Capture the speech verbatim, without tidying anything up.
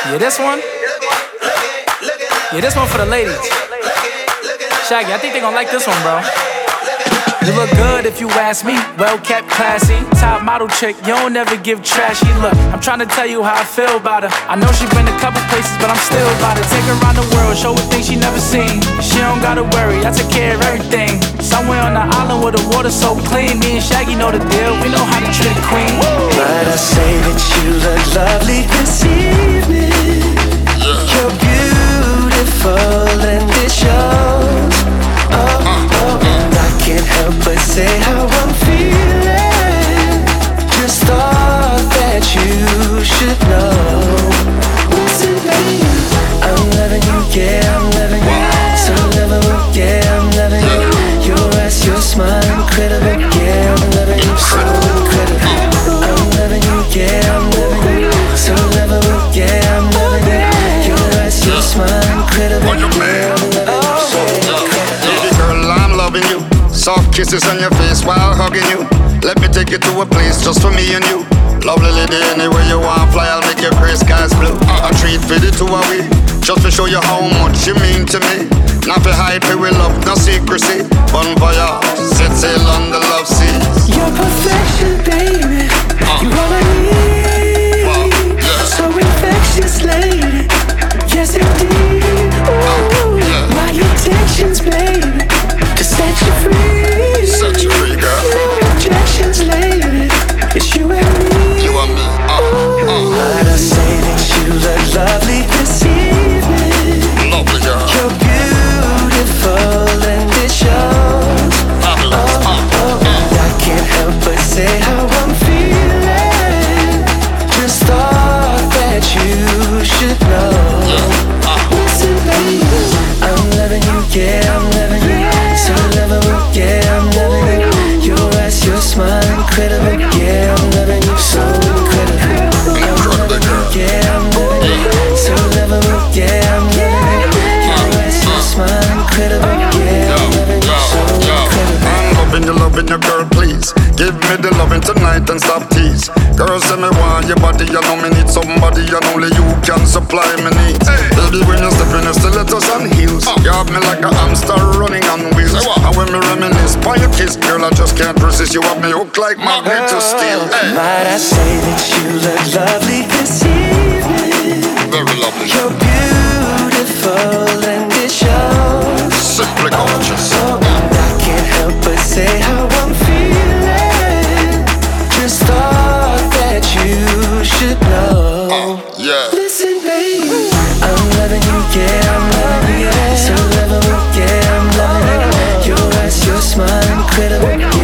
Yeah, this one. Yeah, this one for the ladies. Shaggy, I think they gon' like this one, bro. You look good if you ask me, well kept, classy, top model chick, you don't ever give trashy. Look, I'm trying to tell you how I feel about her. I know she been a couple places, but I'm still about to take her around the world, show her things she never seen. She don't gotta worry, I take care of everything. Somewhere on the island where the water's so clean, me and Shaggy know the deal, we know how to treat a queen. Might I say that you look lovely this evening? You're beautiful and it shows. Oh, oh, and I can't help but say how I'm feeling. Just thought that you should know. Listen, baby, I'm loving you, yeah, I'm loving you. So lovable, yeah, I'm loving you. Your eyes, your smile, incredible, yeah, I'm loving you, so incredible. I'm loving you, yeah, I'm loving you. So lovable, yeah, I'm loving you. Your eyes, your smile, incredible, yeah, I'm loving you, so incredible. Baby girl, I'm loving you. Soft kisses on your face while hugging you. Let me take you to a place just for me and you. Lovely lady, anywhere you want fly, I'll make your gray skies blue. A treat for the two of we, just to show you how much you mean to me. Not for hype, we love, no secrecy. Bonfire, set sail on the love seas. You're perfection, baby. uh. You all I need. Wow, yeah. So infectious, lady. Yes, indeed. Ooh, uh, yeah. My intentions, baby, to set you free. Set you free, girl. No objections, lady. It's you and me. You and me. Uh, uh. Might I say that you look lovely this evening? Lovely girl. You're beautiful and it shows. Fabulous. Oh, oh, oh. I can't help but say how I'm feeling. Just thought that you should know. Yeah. Uh. Listen, baby, I'm loving you, yeah, I'm loving you. So lovable, yeah, I'm loving you. Your eyes, your smile, incredible, yeah, I'm loving you, so incredible. I'm loving you, yeah, I'm loving you. So lovable, yeah, I'm loving you. Your eyes, your smile, incredible, yeah, I'm loving you, so incredible. I'm loving you, loving you, girl, please. Give me the loving tonight and stop tease. Girl, say me want your body, you know me need somebody, and only you can supply me needs. Hey. Baby, when you step in, you stilettos and heels. uh. You have me like a hamster running on wheels. Hey, and when me reminisce by your kiss, girl, I just can't resist. You have me hooked like magnet to steel. Hey. Might I say that you look lovely this evening? Very lovely. You're beautiful and it shows. Simply gorgeous. Oh, I can't help but say how I'm feeling. Just thought that you should know. Uh, yeah. Listen, baby, I'm loving you, yeah, I'm loving you. So lovable, yeah, I'm loving you. Your eyes, your smile, incredible, yeah.